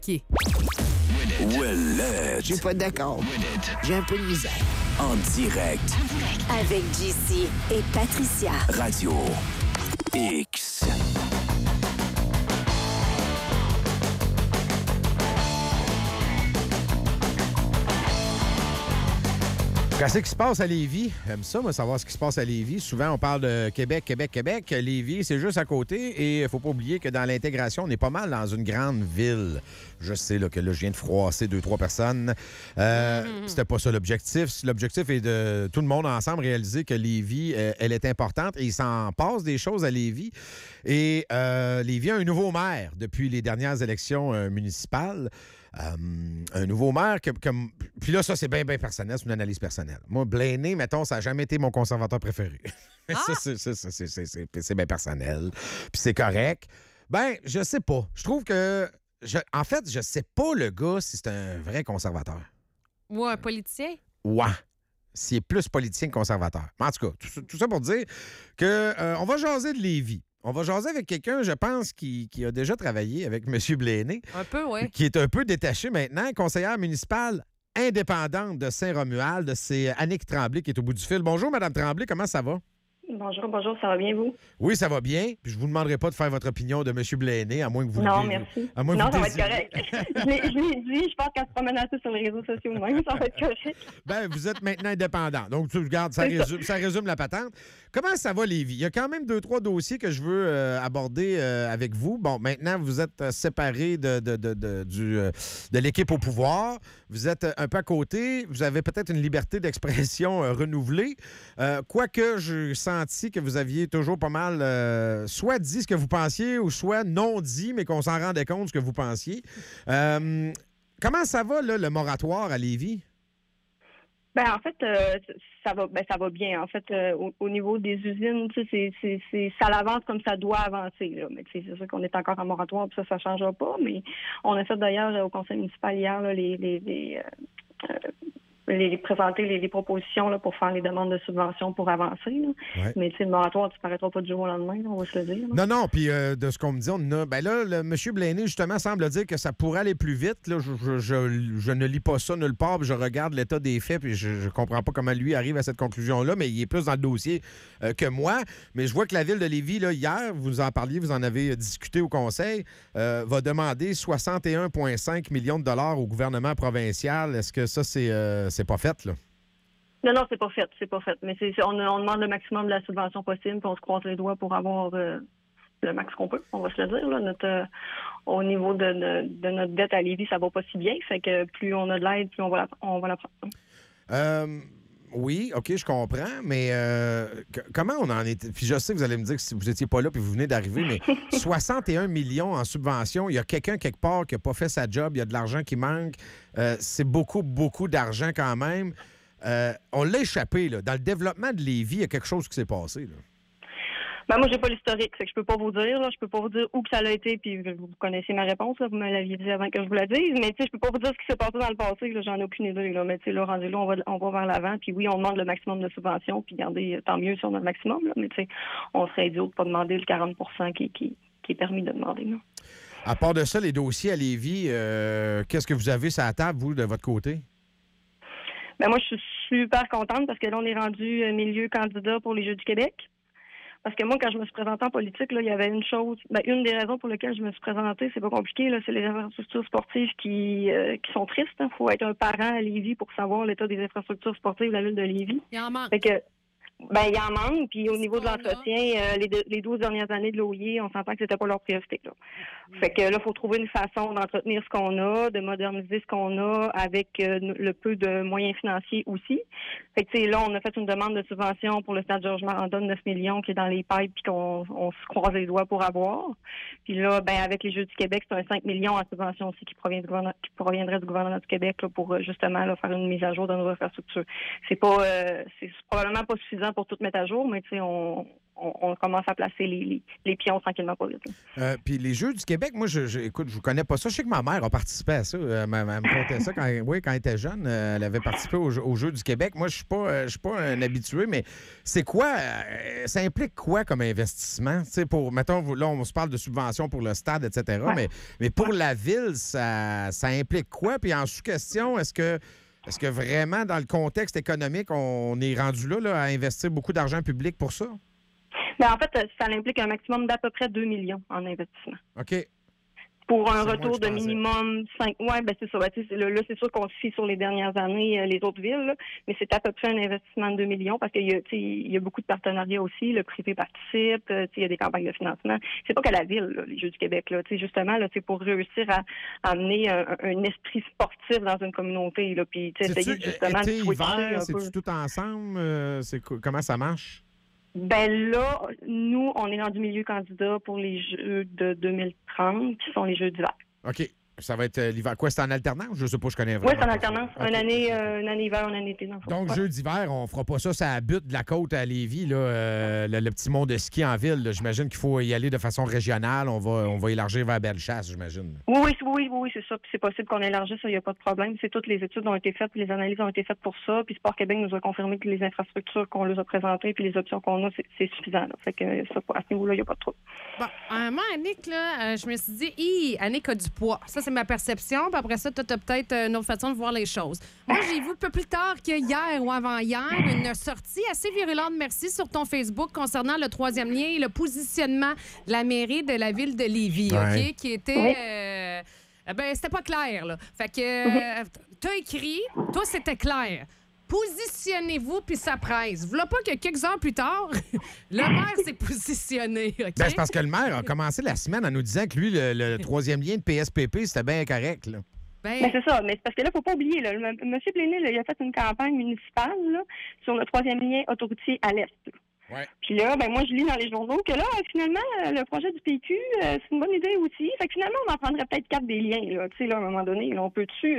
OK. Ouellette. Je suis pas d'accord. J'ai un peu de misère. En direct. Avec JC et Patricia. Radio X. Qu'est-ce qui se passe à Lévis? J'aime ça, moi, savoir ce qui se passe à Lévis. Souvent, on parle de Québec, Québec, Québec. Lévis, c'est juste à côté. Et il ne faut pas oublier que dans l'intégration, on est pas mal dans une grande ville. Je sais là, que là, je viens de froisser 2-3 personnes. C'était pas ça l'objectif. L'objectif est de tout le monde ensemble réaliser que Lévis, elle est importante. Et il s'en passe des choses à Lévis. Et Lévis a un nouveau maire depuis les dernières élections municipales. Un nouveau maire, puis là, ça, c'est bien personnel, c'est une analyse personnelle. Moi, Blaney, mettons, ça n'a jamais été mon conservateur préféré. Ça, c'est bien personnel, puis c'est correct. Ben, je sais pas. Je trouve que... en fait, je sais pas, le gars, si c'est un vrai conservateur. Ou un politicien? Ouais. S'il est plus politicien que conservateur. Mais en tout cas, tout ça pour dire que on va jaser de Lévis. On va jaser avec quelqu'un, je pense, qui a déjà travaillé avec M. Blaney. Un peu, oui. Qui est un peu détaché maintenant, conseillère municipale indépendante de Saint-Romuald. C'est Annick Tremblay qui est au bout du fil. Bonjour, Mme Tremblay, comment ça va? Bonjour, ça va bien, vous? Oui, ça va bien. Puis je vous demanderai pas de faire votre opinion de M. Blaney, à moins que vous... Non, merci. À moins non, que vous ça va être correct. je l'ai dit, je pense qu'elle se promène assez sur les réseaux sociaux même, ça va être correct. Ben, vous êtes maintenant indépendant. Donc, tu regardes, ça résume la patente. Comment ça va, Lévis? Il y a quand même 2-3 dossiers que je veux aborder avec vous. Bon, maintenant, vous êtes séparés de l'équipe au pouvoir. Vous êtes un peu à côté. Vous avez peut-être une liberté d'expression renouvelée. Quoique, j'ai senti que vous aviez toujours pas mal soit dit ce que vous pensiez ou soit non dit, mais qu'on s'en rendait compte ce que vous pensiez. Comment ça va, là, le moratoire à Lévis? Ben en fait, ça va bien. En fait, au niveau des usines, ça avance comme ça doit avancer. Là. Mais c'est sûr qu'on est encore en moratoire, puis ça ne changera pas. Mais on a fait d'ailleurs au conseil municipal hier là, présenter les propositions là, pour faire les demandes de subventions pour avancer. Ouais. Mais le moratoire, tu ne paraîtras pas du jour au lendemain, là, on va se le dire. Là. Non, puis de ce qu'on me dit, on a... Ben là, M. Blaney, justement, semble dire que ça pourrait aller plus vite. Là. Je ne lis pas ça nulle part, puis je regarde l'état des faits, puis je ne comprends pas comment lui arrive à cette conclusion-là, mais il est plus dans le dossier que moi. Mais je vois que la ville de Lévis, là, hier, vous en parliez, vous en avez discuté au conseil, va demander 61,5 millions de dollars au gouvernement provincial. Est-ce que ça, c'est pas fait, là? Non, c'est pas fait. Mais on demande le maximum de la subvention possible, puis on se croise les doigts pour avoir le max qu'on peut, on va se le dire. Là. Au niveau de notre dette à Lévis, ça va pas si bien. Fait que plus on a de l'aide, plus on va la prendre. Oui, OK, je comprends, mais comment on en est... Puis je sais que vous allez me dire que si vous n'étiez pas là puis vous venez d'arriver, mais 61 millions en subvention, il y a quelqu'un quelque part qui n'a pas fait sa job, il y a de l'argent qui manque, c'est beaucoup d'argent quand même. On l'a échappé, là. Dans le développement de Lévis, il y a quelque chose qui s'est passé, là. Ben moi, j'ai pas l'historique, c'est que je peux pas vous dire, là. Je peux pas vous dire où que ça a été, puis vous connaissez ma réponse, là. Vous me l'aviez dit avant que je vous la dise, mais tu sais, je peux pas vous dire ce qui s'est passé dans le passé, là. J'en ai aucune idée, là. Mais tu sais, là, rendu là, on va vers l'avant, puis oui, on demande le maximum de subventions, puis regardez, tant mieux si on a le maximum, là. Mais tu sais, on serait idiot de pas demander le 40 qui est permis de demander, là. À part de ça, les dossiers à Lévis, qu'est-ce que vous avez sur la table, vous, de votre côté? Ben moi, je suis super contente parce que là, on est rendu milieu candidat pour les Jeux du Québec. Parce que moi, quand je me suis présentée en politique, là, il y avait une chose. Ben, une des raisons pour lesquelles je me suis présentée, c'est pas compliqué, là, c'est les infrastructures sportives qui sont tristes. Il faut être un parent à Lévis pour savoir l'état des infrastructures sportives de la ville de Lévis. Il en manque. Fait que, il en manque. Puis au niveau de l'entretien, les 12 dernières années de l'OIE, on s'entend que c'était pas leur priorité. Là. Fait que là, il faut trouver une façon d'entretenir ce qu'on a, de moderniser ce qu'on a avec le peu de moyens financiers aussi. Fait que là, on a fait une demande de subvention pour le stade Georges Maranda de 9 millions qui est dans les pipes puis qu'on se croise les doigts pour avoir. Puis là, avec les Jeux du Québec, c'est un 5 millions en subvention aussi qui proviendrait du gouvernement du Québec là, pour justement là, faire une mise à jour de nos infrastructures. C'est probablement pas suffisant pour tout mettre à jour, mais tu sais, on on commence à placer les pions tranquillement pas vite. Puis les Jeux du Québec, moi, écoute, je ne connais pas ça. Je sais que ma mère a participé à ça. Elle me contait ça quand elle était jeune. Elle avait participé aux Jeux du Québec. Moi, je ne suis pas un habitué, mais c'est quoi? Ça implique quoi comme investissement? Mettons, là, on se parle de subventions pour le stade, etc. Ouais. Mais pour la ville, ça implique quoi? Puis en sous-question, est-ce que vraiment, dans le contexte économique, on est rendu là, à investir beaucoup d'argent public pour ça? En fait, ça implique un maximum d'à peu près 2 millions en investissement. OK. Pour un C'est retour de minimum 5. Oui, c'est ça. Là, c'est sûr qu'on se fie sur les dernières années, les autres villes, là, mais c'est à peu près un investissement de 2 millions parce qu'il y a beaucoup de partenariats aussi. Le privé participe, il y a des campagnes de financement. C'est pas qu'à la ville, là, les Jeux du Québec. Là, justement, là, pour réussir à amener un esprit sportif dans une communauté. Là, puis essayer justement été, de switcher hiver, un c'est-tu peu. tout ensemble? Comment ça marche? Là, nous, on est rendu milieu candidat pour les Jeux de 2030, qui sont les Jeux d'hiver. OK. Ça va être l'hiver. Quoi, c'est en alternance? Je sais pas, je connais vraiment. Oui, c'est en alternance. Okay. Une année hiver, une année été. Donc, Jeux d'hiver, on fera pas ça à la butte de la côte à Lévis, là, le petit monde de ski en ville. Là. J'imagine qu'il faut y aller de façon régionale. On va élargir vers Bellechasse, j'imagine. Oui, c'est ça. Puis c'est possible qu'on élargisse ça, il n'y a pas de problème. Toutes les études ont été faites, puis les analyses ont été faites pour ça. Puis Sport Québec nous a confirmé que les infrastructures qu'on leur a présentées, puis les options qu'on a, c'est suffisant. Là. Fait que ça, à ce niveau-là, il n'y a pas de trouble. Bon, moi, Annick, là, je me suis dit, Annick a du poids. Ça, c'est ma perception. Puis après ça, tu as peut-être une autre façon de voir les choses. Moi, j'ai vu un peu plus tard que hier ou avant-hier une sortie assez virulente, merci, sur ton Facebook concernant le 3e lien et le positionnement de la mairie de la ville de Lévis, ouais. OK? Qui était... c'était pas clair, là. Fait que t'as écrit, toi, c'était clair. Positionnez-vous, puis ça presse. Voilà pas que quelques heures plus tard, le maire s'est positionné, OK? C'est parce que le maire a commencé la semaine en nous disant que lui, le 3e lien de PSPP, c'était bien correct, là. Mais c'est ça. Mais c'est parce que là, il ne faut pas oublier, là, M. Bléné, il a fait une campagne municipale là, sur le 3e lien autoroutier à l'Est. Ouais. Puis là, moi, je lis dans les journaux que là, finalement, le projet du PQ, c'est une bonne idée aussi. Fait que finalement, on en prendrait peut-être 4 des liens, là. Tu sais, là, à un moment donné, là, on peut-tu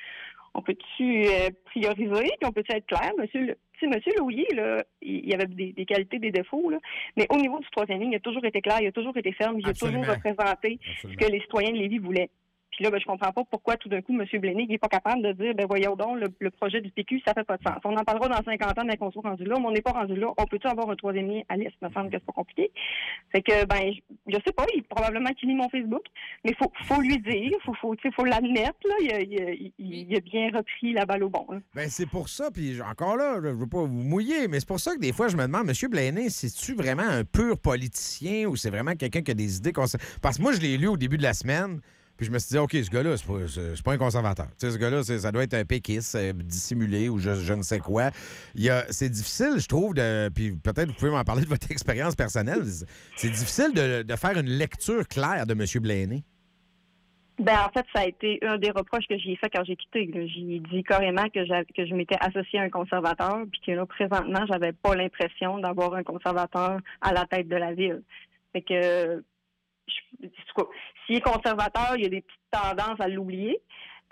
prioriser, puis on peut-tu être clair? Monsieur Louillet, là, il y avait des qualités, des défauts, là, mais au niveau du 3e ligne, il a toujours été clair, il a toujours été ferme, il a toujours représenté ce que les citoyens de Lévis voulaient. Puis là, je comprends pas pourquoi tout d'un coup, M. Bléné n'est pas capable de dire, voyons donc, le projet du PQ, ça fait pas de sens. On en parlera dans 50 ans, mais qu'on soit rendu là, mais on n'est pas rendu là. On peut-tu avoir un 3e lien à l'Est? Il me semble que c'est pas compliqué. Fait que, je sais pas, probablement qu'il lit mon Facebook, mais faut lui dire, faut l'admettre, là. Il a bien repris la balle au bon, là. C'est pour ça, puis encore là, je veux pas vous mouiller, mais c'est pour ça que des fois, je me demande, M. Bléné, c'est-tu vraiment un pur politicien ou c'est vraiment quelqu'un qui a des idées? Parce que moi, je l'ai lu au début de la semaine. Puis je me suis dit, OK, ce gars-là, c'est pas un conservateur. Tu sais, ce gars-là, ça doit être un péquiste dissimulé ou je ne sais quoi. C'est difficile, je trouve, puis peut-être vous pouvez m'en parler de votre expérience personnelle. C'est difficile de faire une lecture claire de M. Bléné. En fait, ça a été un des reproches que j'ai fait quand j'ai quitté. J'ai dit carrément que je m'étais associée à un conservateur, puis que là, présentement, j'avais pas l'impression d'avoir un conservateur à la tête de la ville. Fait que... S'il est conservateur, il y a des petites tendances à l'oublier.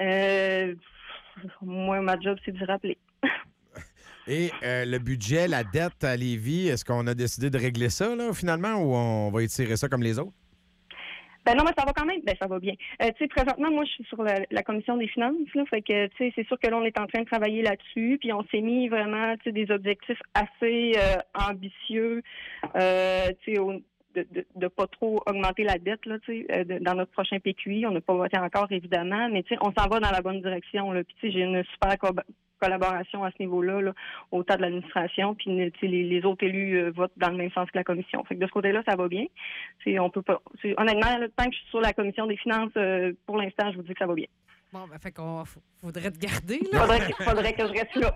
Moi, ma job, c'est de rappeler. Et le budget, la dette à Lévis, est-ce qu'on a décidé de régler ça, là, finalement, ou on va étirer ça comme les autres? Non, mais ça va quand même. Ça va bien. Présentement, moi, je suis sur la commission des finances. Là, fait que, c'est sûr que là, on est en train de travailler là-dessus. Puis on s'est mis vraiment, des objectifs assez ambitieux, de pas trop augmenter la dette là, dans notre prochain PQI. On n'a pas voté encore, évidemment, mais on s'en va dans la bonne direction. Là. Puis j'ai une super collaboration à ce niveau-là, là, autant de l'administration, puis les autres élus votent dans le même sens que la commission. Fait que de ce côté-là, ça va bien. On peut pas. Honnêtement, tant que je suis sur la commission des finances, pour l'instant, je vous dis que ça va bien. Bon, fait qu'on faudrait te garder, là. Faudrait que je reste là.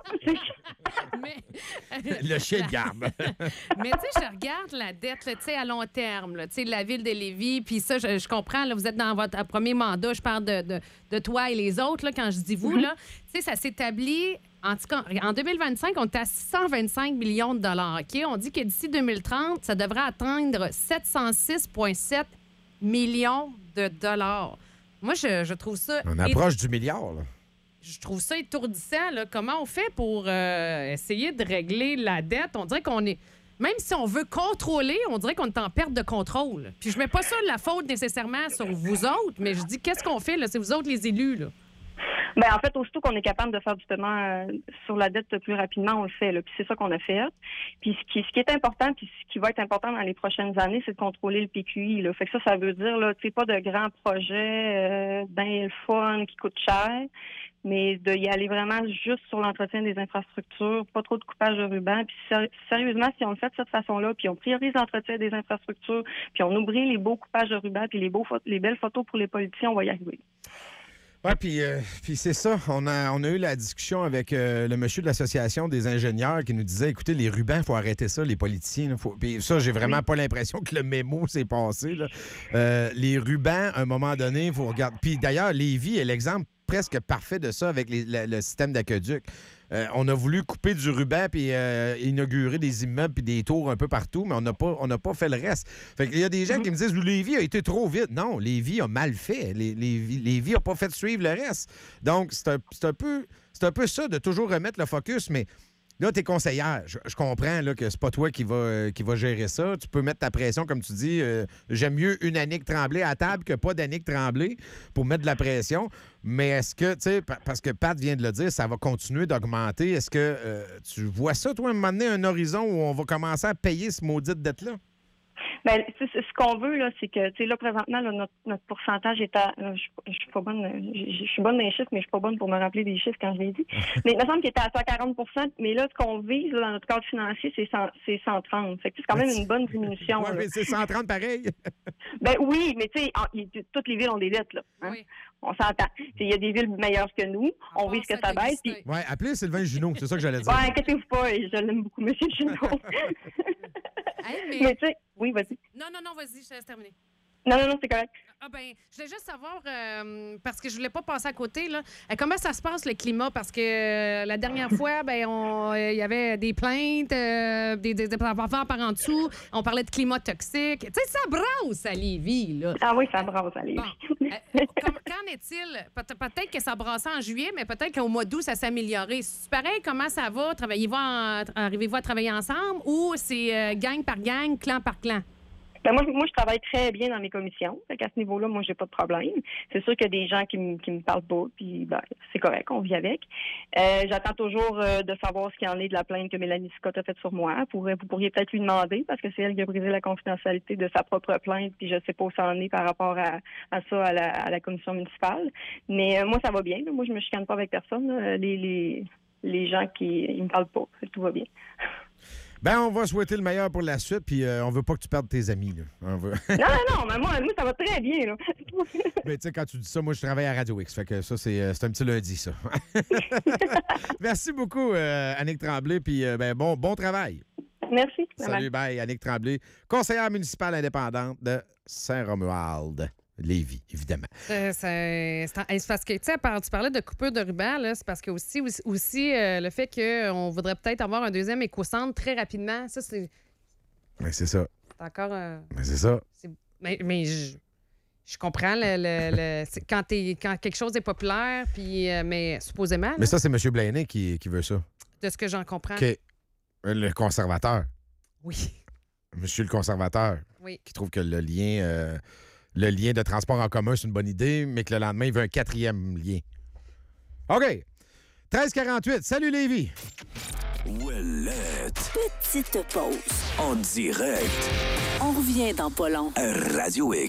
Mais, le chien de garde. Mais tu sais, je regarde la dette, tu sais, à long terme, tu sais, la ville de Lévis, puis ça, je comprends, là, vous êtes dans votre premier mandat, je parle de toi et les autres, là, quand je dis vous, là, tu sais, ça s'établit, en tout cas, en 2025, on est à 625 millions de dollars, OK? On dit que d'ici 2030, ça devrait atteindre 706,7 millions de dollars. Moi, je trouve ça... On approche du milliard, là. Je trouve ça étourdissant, là. Comment on fait pour essayer de régler la dette? On dirait qu'on est... même si on veut contrôler, on dirait qu'on est en perte de contrôle. Puis je mets pas ça la faute nécessairement sur vous autres, mais je dis, qu'est-ce qu'on fait, là? C'est vous autres les élus, là. Ben en fait, aussitôt qu'on est capable de faire du paiement sur la dette plus rapidement, on le fait. Là. Puis c'est ça qu'on a fait. Puis ce qui est important, puis ce qui va être important dans les prochaines années, c'est de contrôler le PQI. Là. Fait que ça veut dire là, tu sais, pas de grands projets ben fun qui coûtent cher, mais d'y aller vraiment juste sur l'entretien des infrastructures, pas trop de coupage de ruban. Puis sérieusement, si on le fait de cette façon-là, puis on priorise l'entretien des infrastructures, puis on oublie les beaux coupages de ruban, puis les belles photos pour les politiciens, on va y arriver. Oui, puis c'est ça. On a eu la discussion avec le monsieur de l'Association des ingénieurs qui nous disait, écoutez, les rubans, il faut arrêter ça, les politiciens. Puis ça, j'ai vraiment pas l'impression que le mémo s'est passé. Là. Les rubans, à un moment donné, il faut regarder. Puis d'ailleurs, Lévis est l'exemple presque parfait de ça avec le système d'aqueduc. On a voulu couper du ruban puis inaugurer des immeubles puis des tours un peu partout, mais on n'a pas fait le reste. Fait qu'il y a des gens qui me disent Lévis a été trop vite. Non, Lévis a mal fait. Lévis n'a pas fait suivre le reste. Donc, c'est un peu ça de toujours remettre le focus, mais là, t'es conseillère. Je comprends là, que c'est pas toi qui va gérer ça. Tu peux mettre ta pression, comme tu dis. J'aime mieux une Annick Tremblay à table que pas d'Annick Tremblay pour mettre de la pression. Mais est-ce que, tu sais, parce que Pat vient de le dire, ça va continuer d'augmenter. Est-ce que tu vois ça, toi, à un moment donné, un horizon où on va commencer à payer ce maudite dette-là? Bien, ce qu'on veut, là, c'est que, tu sais, là, présentement, là, notre pourcentage est à... je suis pas bonne... Je suis bonne dans les chiffres, mais je suis pas bonne pour me rappeler des chiffres quand je l'ai dit. Mais il me semble qu'il était à 140 %. Mais là, ce qu'on vise, là, dans notre cadre financier, c'est 130. Fait que c'est quand même une bonne diminution. Oui, mais c'est 130 pareil. Ben oui, mais tu sais, toutes les villes ont des dettes, là. Hein? Oui. On s'entend. Il y a des villes meilleures que nous. On vise que ça baisse. Puis... Oui, appelez Sylvain Junot, c'est ça que j'allais dire. Oui, inquiétez-vous pas, je l'aime beaucoup, M. Junot. Hey, mais tu sais, oui, vas-y. Non, vas-y, je te laisse terminer. Non, c'est correct. Ah ben, je voulais juste savoir, parce que je voulais pas passer à côté, là, comment ça se passe, le climat? Parce que la dernière fois, ben, il y avait des plaintes, des affaires par en dessous. On parlait de climat toxique. Tu sais, ça brasse à Lévis, là. Ah oui, ça brasse à Lévis. Bon. Qu'en est-il? Peut-être que ça brassait en juillet, mais peut-être qu'au mois d'août, ça s'est amélioré. C'est pareil, comment ça va? Arrivez-vous à travailler ensemble ou c'est gang par gang, clan par clan? Ben moi, je travaille très bien dans mes commissions. Fait qu'à ce niveau-là, moi, j'ai pas de problème. C'est sûr qu'il y a des gens qui me parlent pas, puis ben, c'est correct, on vit avec. J'attends toujours de savoir ce qu'il y en est de la plainte que Mélanie Scott a faite sur moi. Vous pourriez peut-être lui demander, parce que c'est elle qui a brisé la confidentialité de sa propre plainte, puis je sais pas où ça en est par rapport à ça à la commission municipale. Mais moi, ça va bien. Moi, je me chicane pas avec personne. Les gens ils me parlent pas. Tout va bien. Ben, on va souhaiter le meilleur pour la suite, puis on veut pas que tu perdes tes amis. Là. Non, mais moi, ça va très bien. Là. Mais tu sais, quand tu dis ça, moi, je travaille à Radio X. Fait que ça, c'est un petit lundi, ça. Merci beaucoup, Annick Tremblay, puis bon travail. Merci. Salut, bye, Annick Tremblay, conseillère municipale indépendante de Saint-Romuald. Lévis, évidemment. C'est parce que, tu sais, tu parlais de coupure de ruban, là, c'est parce que aussi le fait qu'on voudrait peut-être avoir un deuxième éco-centre très rapidement, ça, c'est... Mais c'est ça. C'est encore... Mais c'est ça. Mais je comprends quand quelque chose est populaire, puis mais supposément... Mais ça, c'est M. Blaney qui veut ça. De ce que j'en comprends. OK. Le conservateur. Oui. Monsieur le conservateur. Oui. Qui trouve que le lien de transport en commun, c'est une bonne idée, mais que le lendemain, il veut un 4e lien. OK. 13h48. Salut, Lévis. Ouellette. Petite pause. En direct. On revient dans pas long. Radio X.